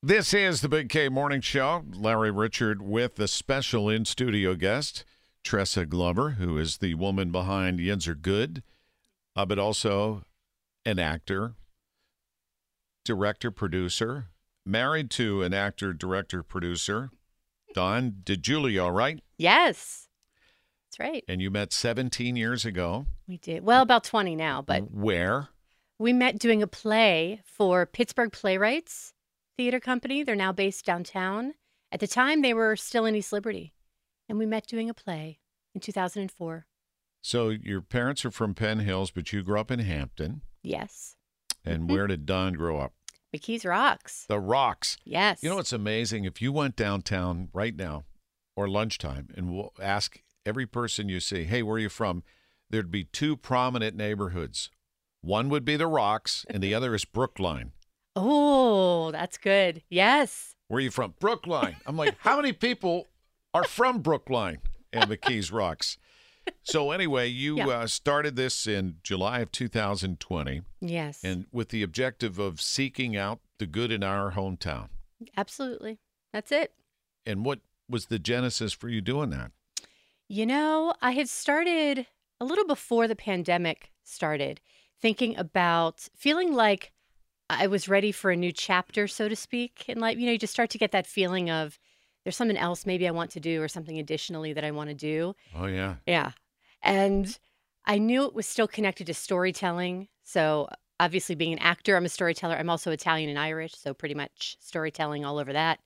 This is the Big K Morning Show. Larry Richard with a special in-studio guest, Tressa Glover, who is the woman behind Yinzer Good, but also an actor, director, producer, married to an actor, director, producer, Don DeJulia, all right? Yes, that's right. And you met 17 years ago. We did. Well, about 20 now, but Where? we met doing a play for Pittsburgh Playwrights Theater Company. They're now based downtown. At the time, they were still in East Liberty. And we met doing a play in 2004. So your parents are from Penn Hills, but you grew up in Hampton. Yes. And where did Don grow up? McKees Rocks. The Rocks. Yes. You know what's amazing? If you went downtown right now or lunchtime and we'll ask every person you see, hey, where are you from? There'd be two prominent neighborhoods. One would be the Rocks and the other is Brookline. Oh, that's good. Yes. Where are you from? Brookline. I'm like, how many people are from Brookline and McKees Rocks? So anyway, you started this in July of 2020. Yes. And with the objective of seeking out the good in our hometown. Absolutely. That's it. And what was the genesis for you doing that? You know, I had started a little before the pandemic started, thinking about feeling like I was ready for a new chapter, so to speak. And like, you just start to get that feeling of there's something else maybe I want to do or something additionally that I want to do. Oh, yeah. Yeah. And I knew it was still connected to storytelling. So obviously being an actor, I'm a storyteller. I'm also Italian and Irish, so pretty much storytelling all over that.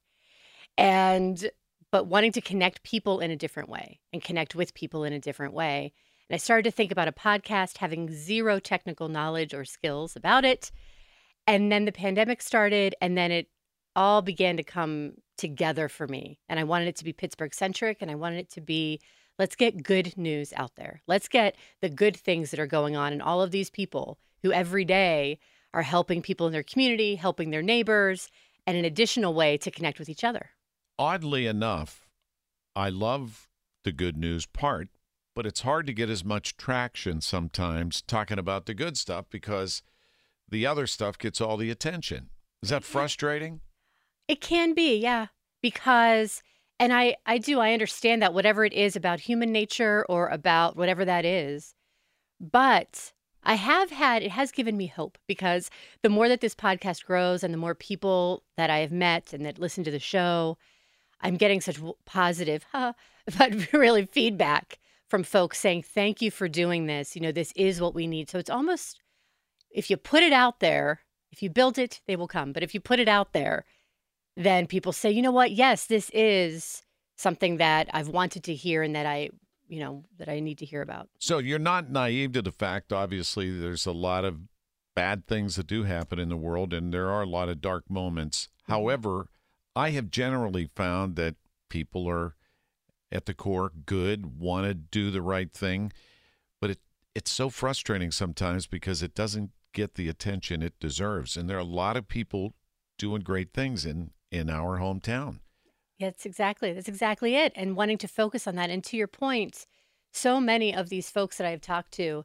But wanting to connect people in a different way and connect with people in a different way. And I started to think about a podcast, having zero technical knowledge or skills about it. And then the pandemic started, and then it all began to come together for me. And I wanted it to be Pittsburgh centric, and I wanted it to be, let's get good news out there. Let's get the good things that are going on, and all of these people who every day are helping people in their community, helping their neighbors, and an additional way to connect with each other. Oddly enough, I love the good news part, but it's hard to get as much traction sometimes talking about the good stuff because the other stuff gets all the attention. Is that frustrating? It can be, yeah, because, and I understand that whatever it is about human nature or about whatever that is, but it has given me hope because the more that this podcast grows and the more people that I have met and that listen to the show, I'm getting such positive, but really feedback from folks saying, thank you for doing this. This is what we need. So it's almost, if you put it out there, if you build it, they will come. But if you put it out there, then people say, you know what? Yes, this is something that I've wanted to hear and that I need to hear about. So you're not naive to the fact, obviously, there's a lot of bad things that do happen in the world, and there are a lot of dark moments. Mm-hmm. However, I have generally found that people are at the core good, want to do the right thing, but it's so frustrating sometimes because it doesn't get the attention it deserves. And there are a lot of people doing great things in our hometown. Yeah, that's exactly it. And wanting to focus on that. And to your point, so many of these folks that I've talked to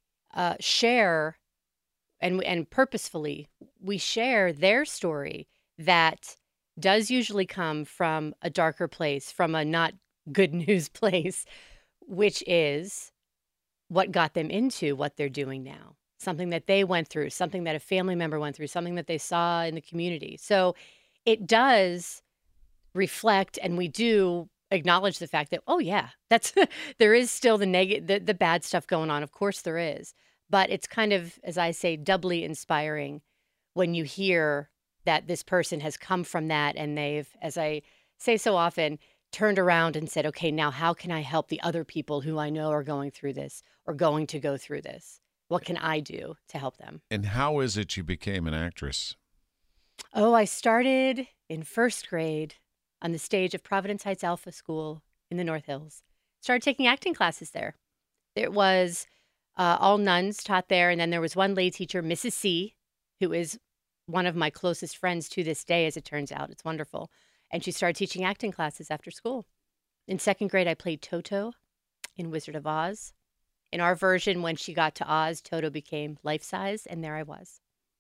share, and purposefully, we share their story that does usually come from a darker place, from a not good news place, which is what got them into what they're doing now. Something that they went through, something that a family member went through, something that they saw in the community. So it does reflect, and we do acknowledge the fact that, oh yeah, there is still the bad stuff going on. Of course there is. But it's kind of, as I say, doubly inspiring when you hear that this person has come from that and they've, as I say so often, turned around and said, okay, now how can I help the other people who I know are going through this or going to go through this? What can I do to help them? And how is it you became an actress? Oh, I started in first grade on the stage of Providence Heights Alpha School in the North Hills. Started taking acting classes there. It was all nuns taught there. And then there was one lay teacher, Mrs. C, who is one of my closest friends to this day, as it turns out. It's wonderful. And she started teaching acting classes after school. In second grade, I played Toto in Wizard of Oz. In our version, when she got to Oz, Toto became life-size, and there I was.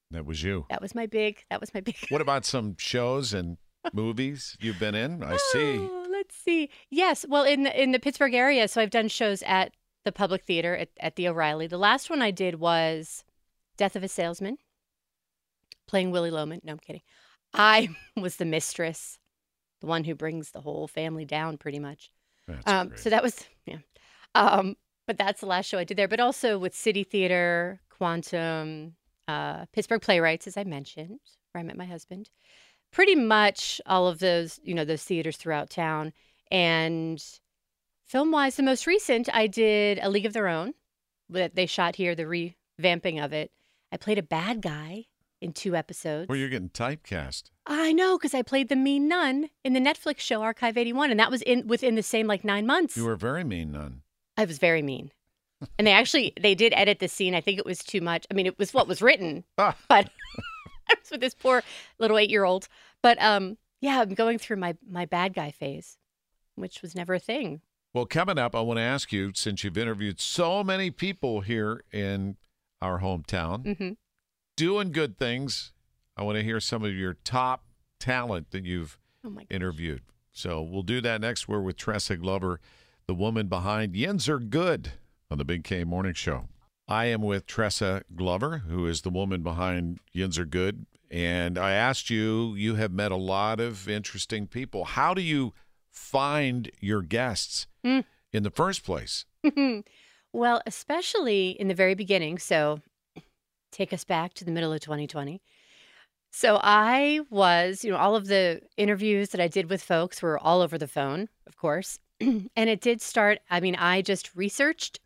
That was you. That was my big. What about some shows and movies you've been in? I see. Oh, let's see. Yes, well, in the Pittsburgh area, so I've done shows at the Public Theater at the O'Reilly. The last one I did was Death of a Salesman, playing Willie Loman. No, I'm kidding. I was the mistress, the one who brings the whole family down, pretty much. That's great. So that was, yeah. But that's the last show I did there. But also with City Theater, Quantum, Pittsburgh Playwrights, as I mentioned, where I met my husband. Pretty much all of those, those theaters throughout town. And film-wise, the most recent, I did A League of Their Own that they shot here, the revamping of it. I played a bad guy in 2 episodes. Well, you're getting typecast. I know, because I played the mean nun in the Netflix show Archive 81, and that was within the same 9 months. You were a very mean nun. I was very mean. And they did edit the scene. I think it was too much. I mean, it was what was written, but I was with this poor little 8-year-old. But yeah, I'm going through my bad guy phase, which was never a thing. Well, coming up, I want to ask you, since you've interviewed so many people here in our hometown, doing good things, I want to hear some of your top talent that you've interviewed. So we'll do that next. We're with Tressa Glover, the woman behind Yins Are Good on the Big K Morning Show. I am with Tressa Glover, who is the woman behind Yins Are Good. And I asked you, you have met a lot of interesting people. How do you find your guests in the first place? Well, especially in the very beginning. So take us back to the middle of 2020. So I was, all of the interviews that I did with folks were all over the phone, of course. And it did start, I just researched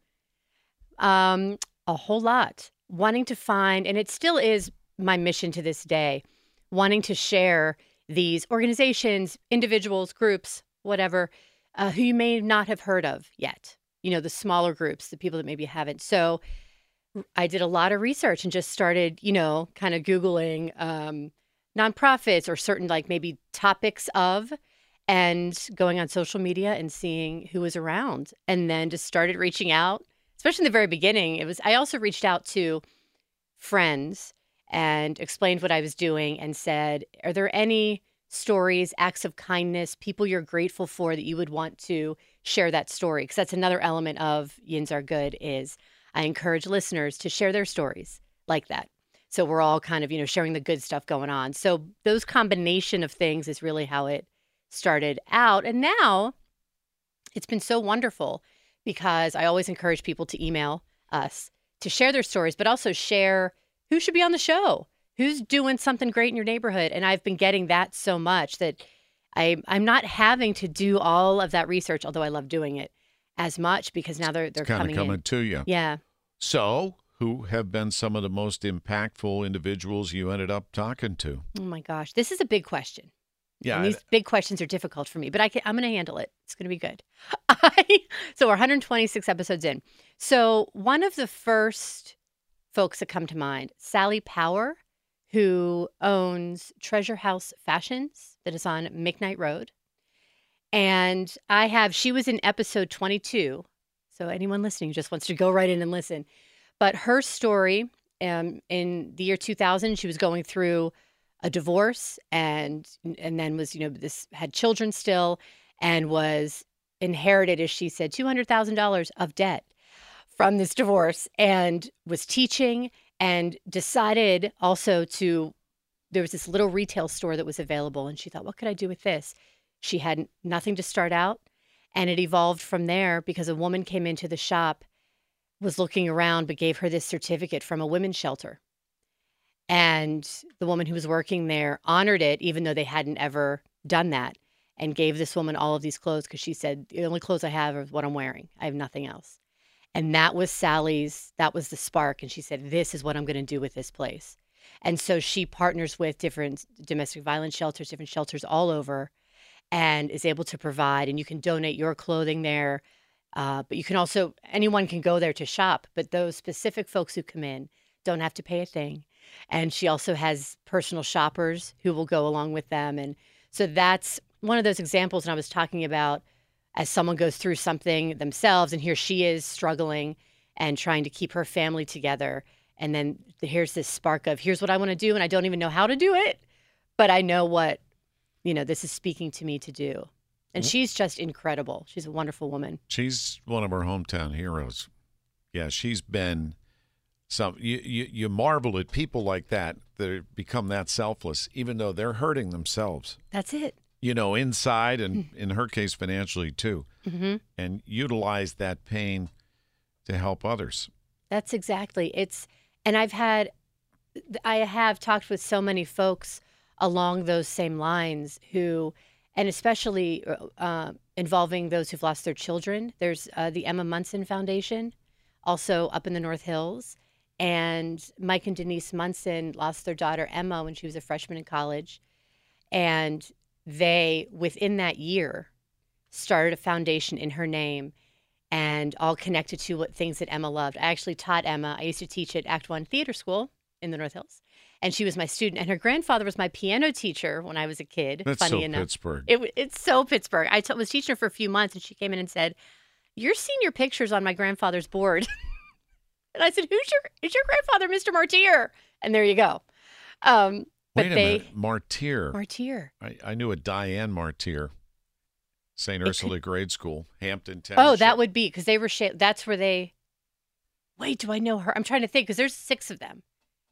a whole lot, wanting to find, and it still is my mission to this day, wanting to share these organizations, individuals, groups, whatever, who you may not have heard of yet. The smaller groups, the people that maybe haven't. So I did a lot of research and just started, kind of Googling nonprofits or certain maybe topics of, and going on social media and seeing who was around. And then just started reaching out, especially in the very beginning. I also reached out to friends and explained what I was doing and said, are there any stories, acts of kindness, people you're grateful for that you would want to share that story? Because that's another element of Yins Are Good is I encourage listeners to share their stories like that. So we're all kind of, sharing the good stuff going on. So those combination of things is really how it started out. And now it's been so wonderful because I always encourage people to email us to share their stories, but also share who should be on the show, who's doing something great in your neighborhood. And I've been getting that so much that I'm not having to do all of that research, although I love doing it as much because now they're coming to you. Yeah. So who have been some of the most impactful individuals you ended up talking to? Oh my gosh, this is a big question. Yeah, and these big questions are difficult for me, but I'm going to handle it. It's going to be good. So we're 126 episodes in. So one of the first folks that come to mind, Sally Power, who owns Treasure House Fashions that is on McKnight Road. And she was in episode 22. So anyone listening just wants to go right in and listen. But her story, in the year 2000, she was going through a divorce and then was, had children still and was inherited, as she said, $200,000 of debt from this divorce and was teaching and decided also there was this little retail store that was available. And she thought, what could I do with this? She had nothing to start out. And it evolved from there because a woman came into the shop, was looking around, but gave her this certificate from a women's shelter. And the woman who was working there honored it, even though they hadn't ever done that, and gave this woman all of these clothes because she said, the only clothes I have are what I'm wearing. I have nothing else. And that was that was the spark. And she said, this is what I'm going to do with this place. And so she partners with different domestic violence shelters, different shelters all over, and is able to provide. And you can donate your clothing there. But you can also, anyone can go there to shop. But those specific folks who come in don't have to pay a thing. And she also has personal shoppers who will go along with them. And so that's one of those examples. And I was talking about as someone goes through something themselves, and here she is struggling and trying to keep her family together And then here's this spark of, here's what I want to do, and I don't even know how to do it, but I know what, this is speaking to me to do. And she's just incredible. She's a wonderful woman. She's one of our hometown heroes. Yeah, she's been you marvel at people like that become that selfless, even though they're hurting themselves. That's it. Inside and in her case financially too, and utilize that pain to help others. That's exactly. And I have talked with so many folks along those same lines and especially involving those who've lost their children. There's the Emma Munson Foundation, also up in the North Hills. And Mike and Denise Munson lost their daughter, Emma, when she was a freshman in college. And they, within that year, started a foundation in her name and all connected to what things that Emma loved. I actually taught Emma. I used to teach at Act One Theater School in the North Hills. And she was my student. And her grandfather was my piano teacher when I was a kid. That's funny so enough. Pittsburgh. It's so Pittsburgh. I was teaching her for a few months, and she came in and said, "Your senior picture's on my grandfather's board." And I said, is your grandfather, Mr. Martyr? And there you go. Wait a minute. Martyr. Martyr. I knew a Diane Martyr. St. Ursula Grade School, Hampton Township. Oh, that would be, because they were, that's where they, wait, do I know her? I'm trying to think, because there's 6 of them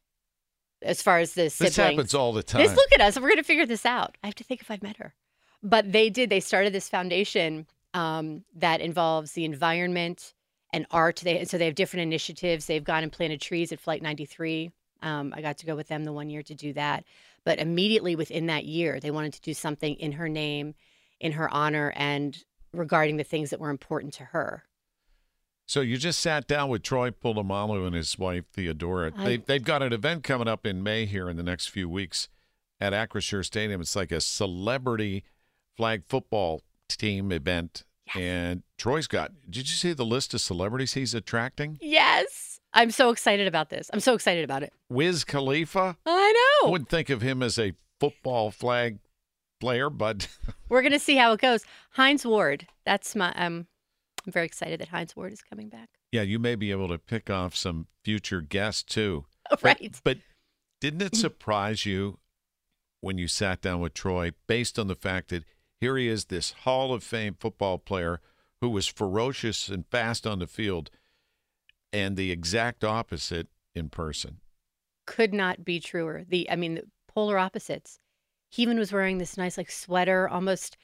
as far as the siblings. This happens all the time. Look at us. We're going to figure this out. I have to think if I've met her. But they started this foundation that involves the environment and art. So they have different initiatives. They've gone and planted trees at Flight 93. I got to go with them the one year to do that. But immediately within that year, they wanted to do something in her name, in her honor, and regarding the things that were important to her. So you just sat down with Troy Polamalu and his wife, Theodora. They've got an event coming up in May here in the next few weeks at Acrisure Stadium. It's like a celebrity flag football team event. Yes. And Troy's did you see the list of celebrities he's attracting? Yes. I'm so excited about this. I'm so excited about it. Wiz Khalifa? I know. I wouldn't think of him as a football flag player, but we're going to see how it goes. Hines Ward. That's I'm very excited that Hines Ward is coming back. Yeah, you may be able to pick off some future guests too. Right. But didn't it surprise you when you sat down with Troy, based on the fact that here he is, this Hall of Fame football player who was ferocious and fast on the field, and the exact opposite in person? Could not be truer. The polar opposites. He even was wearing this nice sweater, almost,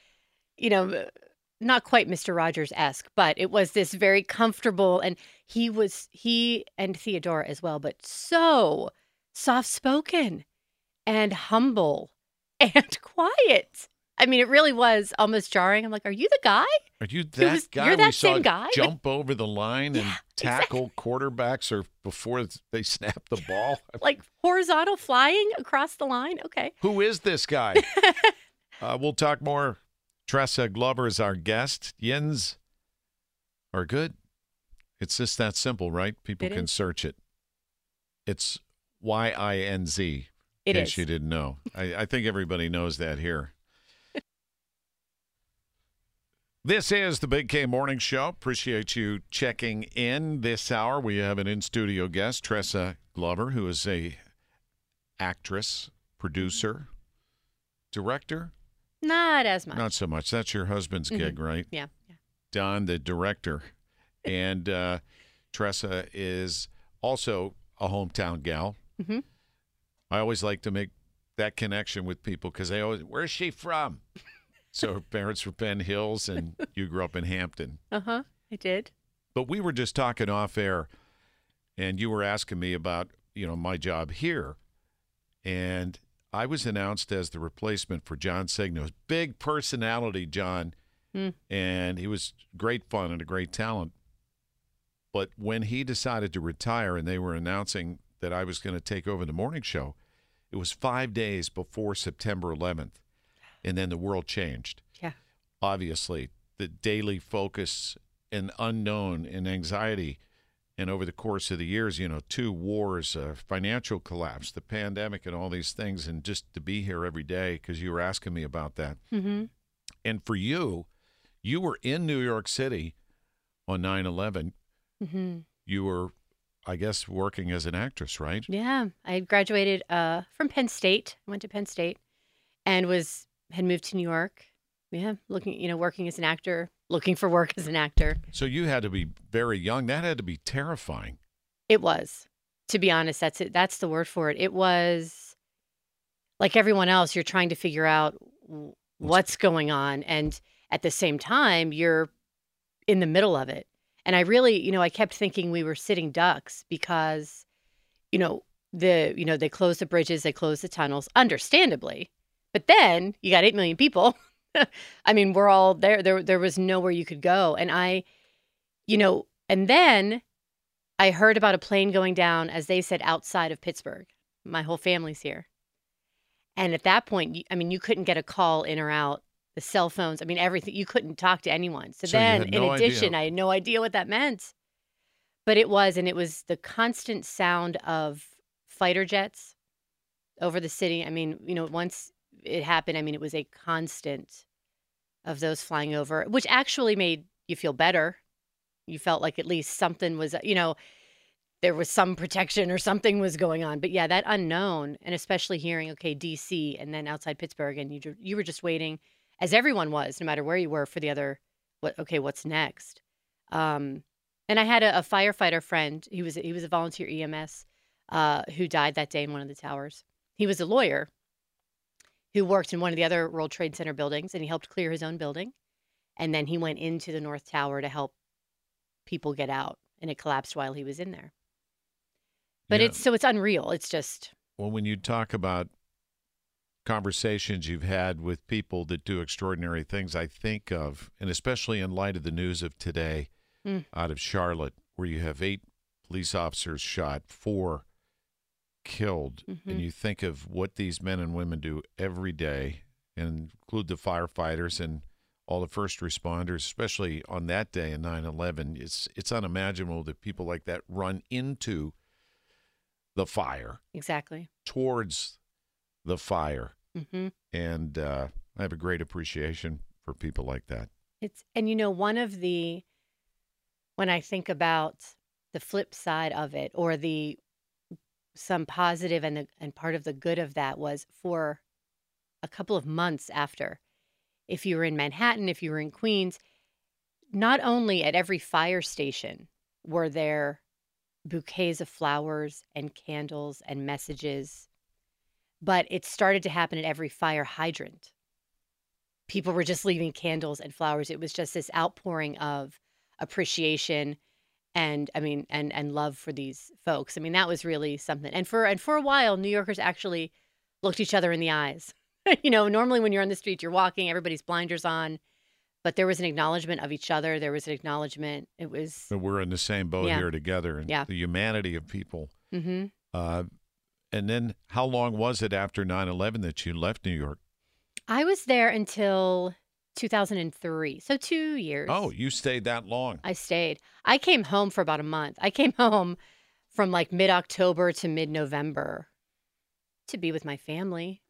not quite Mr. Rogers-esque, but it was this very comfortable, and he and Theodora as well, but so soft-spoken and humble and quiet. I mean, it really was almost jarring. I'm like, are you the guy? Are you that guy? You're that we saw same guy? Jump over the line and tackle quarterbacks or before they snap the ball. Like horizontal flying across the line? Okay. Who is this guy? We'll talk more. Tressa Glover is our guest. Yins are good. It's just that simple, right? People can search it. It's YINZ, in case you didn't know. I think everybody knows that here. This is the Big K Morning Show. Appreciate you checking in this hour. We have an in-studio guest, Tressa Glover, who is a actress, producer, director. Not as much. Not so much. That's your husband's gig, right? Yeah. Don, the director. And Tressa is also a hometown gal. Mm-hmm. I always like to make that connection with people because they always, where's she from? So her parents were Penn Hills, and you grew up in Hampton. I did. But we were just talking off air, and you were asking me about, my job here. And I was announced as the replacement for John Signos. Big personality, John. And he was great fun and a great talent. But when he decided to retire and they were announcing that I was going to take over the morning show, it was 5 days before September 11th. And then the world changed. Yeah. Obviously, the daily focus and unknown and anxiety. And over the course of the years, 2 wars, financial collapse, the pandemic, and all these things. And just to be here every day, because you were asking me about that. Mm-hmm. And for you were in New York City on 9/11. Mm-hmm. You were I guess, working as an actress, right? Yeah, I graduated from Penn State. I went to Penn State and had moved to New York. Yeah, working as an actor, looking for work as an actor. So you had to be very young. That had to be terrifying. It was, to be honest, that's it. That's the word for it. It was like everyone else. You're trying to figure out what's going on, and at the same time, you're in the middle of it. And I really, I kept thinking we were sitting ducks because, they closed the bridges, they closed the tunnels, understandably. But then you got 8 million people. I mean, we're all there. There was nowhere you could go. And and then I heard about a plane going down, as they said, outside of Pittsburgh. My whole family's here. And at that point, you couldn't get a call in or out. The cell phones, everything. You couldn't talk to anyone. So then, in addition, I had no idea what that meant. But it was the constant sound of fighter jets over the city. Once it happened, it was a constant of those flying over, which actually made you feel better. You felt like at least something was, there was some protection or something was going on. But yeah, that unknown, and especially hearing, okay, DC and then outside Pittsburgh, and you were just waiting, as everyone was, no matter where you were, for the other, what's next? And I had a firefighter friend. He was a volunteer EMS who died that day in one of the towers. He was a lawyer who worked in one of the other World Trade Center buildings, and he helped clear his own building. And then he went into the North Tower to help people get out, and it collapsed while he was in there. But it's unreal. It's just... Well, when you talk about conversations you've had with people that do extraordinary things, I think of, and especially in light of the news of today out of Charlotte, where you have 8 police officers shot, 4 killed, and you think of what these men and women do every day, and include the firefighters and all the first responders, especially on that day in 9/11. It's unimaginable that people like that run into the fire. Exactly. Towards the fire. And I have a great appreciation for people like that. When I think about the flip side of it, or some positive and part of the good of that, was for a couple of months after, if you were in Manhattan, if you were in Queens, not only at every fire station were there bouquets of flowers and candles and messages, but it started to happen at every fire hydrant. People were just leaving candles and flowers. It was just this outpouring of appreciation and love for these folks. That was really something. And for a while, New Yorkers actually looked each other in the eyes. Normally when you're on the street, you're walking, everybody's blinders on, but there was an acknowledgement of each other. There was an acknowledgement. It was... But we're in the same boat here together, and the humanity of people. And then how long was it after 9/11 that you left New York? I was there until 2003, so 2 years. Oh, you stayed that long. I stayed. I came home for about a month. I came home from like mid-October to mid-November to be with my family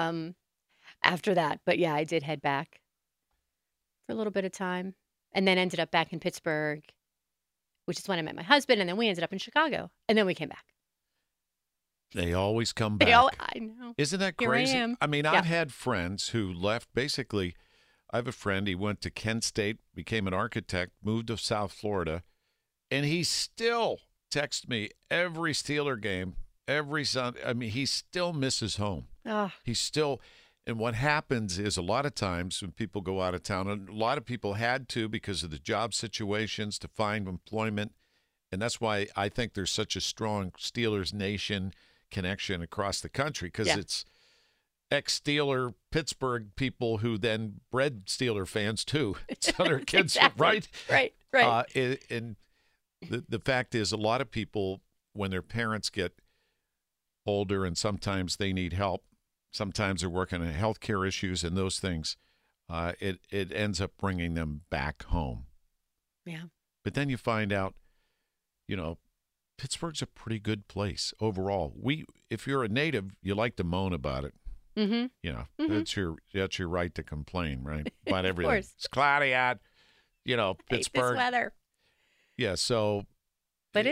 after that. But yeah, I did head back for a little bit of time, and then ended up back in Pittsburgh, which is when I met my husband, and then we ended up in Chicago, and then we came back. They always come back. I know. Isn't that Here crazy? I am. I've had friends who left. Basically, I have a friend, he went to Kent State, became an architect, moved to South Florida, and he still texts me every Steeler game, every Sunday. He still misses home. He's still... And what happens is, a lot of times when people go out of town, and a lot of people had to because of the job situations to find employment, and that's why I think there's such a strong Steelers Nation connection across the country, because it's ex-Steeler Pittsburgh people who then bred Steeler fans too. So their kids, exactly. Right. And the fact is, a lot of people, when their parents get older and sometimes they need help, sometimes they're working on healthcare issues and those things, it ends up bringing them back home. Yeah. But then you find out, Pittsburgh's a pretty good place overall. If you're a native, you like to moan about it. That's your right to complain, right? About everything. It's cloudy out, Pittsburgh. Hate this weather. Yeah, so. But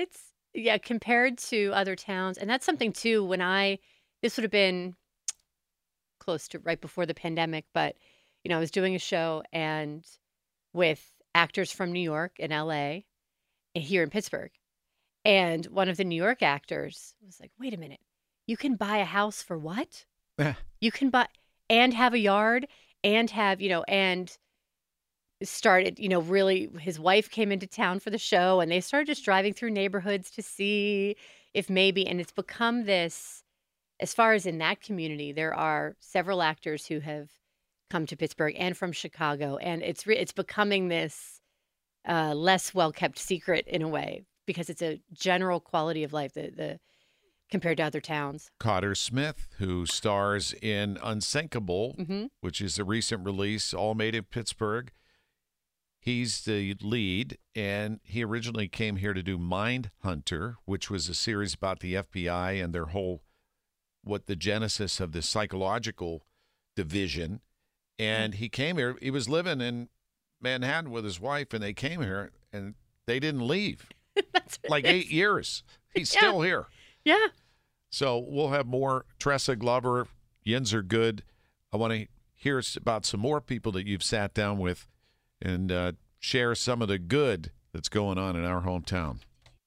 Yeah, compared to other towns, and that's something too. This would have been close to right before the pandemic, but I was doing a show and with actors from New York and LA and here in Pittsburgh. And one of the New York actors was like, "Wait a minute. You can buy a house for what? You can buy and have a yard and have, and started, really his wife came into town for the show and they started just driving through neighborhoods to see if maybe, and it's become this, as far as in that community, there are several actors who have come to Pittsburgh and from Chicago, and it's becoming this less well kept secret in a way because it's a general quality of life the compared to other towns. Cotter Smith, who stars in Unsinkable, Hmm. which is a recent release, all made in Pittsburgh. He's the lead, and he originally came here to do Mind Hunter, which was a series about the FBI and their whole, what the genesis of the psychological division. And he came here. He was living in Manhattan with his wife, and they came here, and they didn't leave. That's Like 8 years. He's Yeah. still here. Yeah. So we'll have more Tressa Glover, Yins Are Good. I want to hear about some more people that you've sat down with and share some of the good that's going on in our hometown.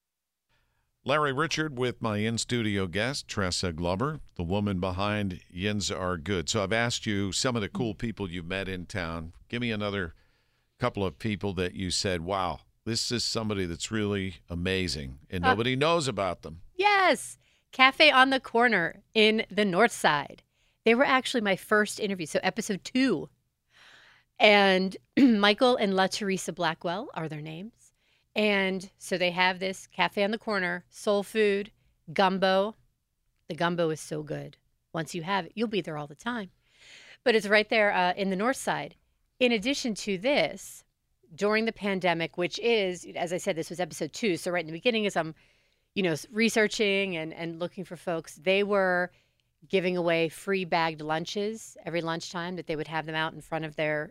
Larry Richard with my in-studio guest, Tressa Glover, the woman behind Yins Are Good. So I've asked you some of the cool people you've met in town. Give me another couple of people that you said, wow, this is somebody that's really amazing, and nobody knows about them. Yes. Cafe on the Corner in the North Side. They were actually my first interview, so episode 2. And Michael and La Teresa Blackwell are their names. And so they have this Cafe on the Corner, soul food, gumbo. The gumbo is so good. Once you have it, you'll be there all the time. But it's right there in the North Side. In addition to this, during the pandemic, which is, as I said, this was episode 2. So right in the beginning, as I'm researching and looking for folks, they were giving away free bagged lunches every lunchtime, that they would have them out in front of their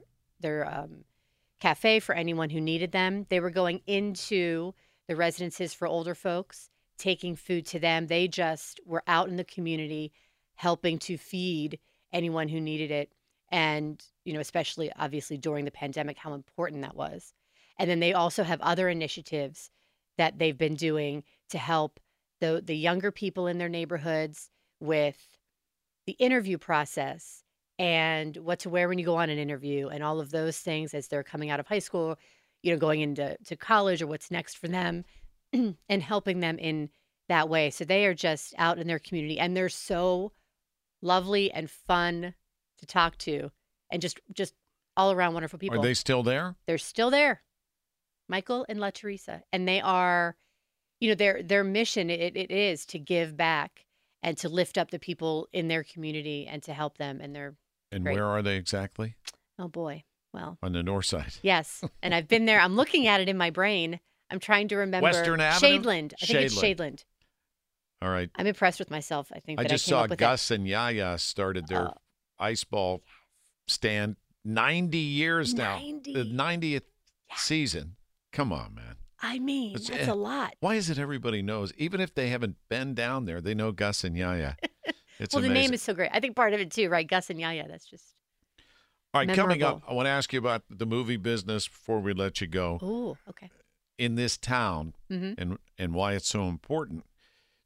cafe for anyone who needed them. They were going into the residences for older folks, taking food to them. They just were out in the community helping to feed anyone who needed it. And, especially obviously during the pandemic, how important that was. And then they also have other initiatives that they've been doing to help the younger people in their neighborhoods with the interview process and what to wear when you go on an interview and all of those things as they're coming out of high school, going into college or what's next for them and helping them in that way. So they are just out in their community and they're so lovely and fun to talk to and just all around wonderful people. Are they still there? They're still there. Michael and La Teresa. And they are, their mission, it is to give back and to lift up the people in their community and to help them. And they're And great. where are they exactly? Oh, boy. Well, On the north side. yes. And I've been there. I'm looking at it in my brain. I'm trying to remember. Western Avenue? Shadeland. I think it's Shadeland. All right. I'm impressed with myself. I think I that just I came saw up with Gus and Yaya started their ice ball stand 90 years now. 90. The 90th season. Come on, man. I mean, It's- that's a lot. Why is it everybody knows? Even if they haven't been down there, they know Gus and Yaya. It's Well, amazing. the name is so great. I think part of it too, right? Gus and Yaya. That's just All right, coming up, memorable. I want to ask you about the movie business before we let you go. oh, okay. In this town Mm-hmm. and why it's so important.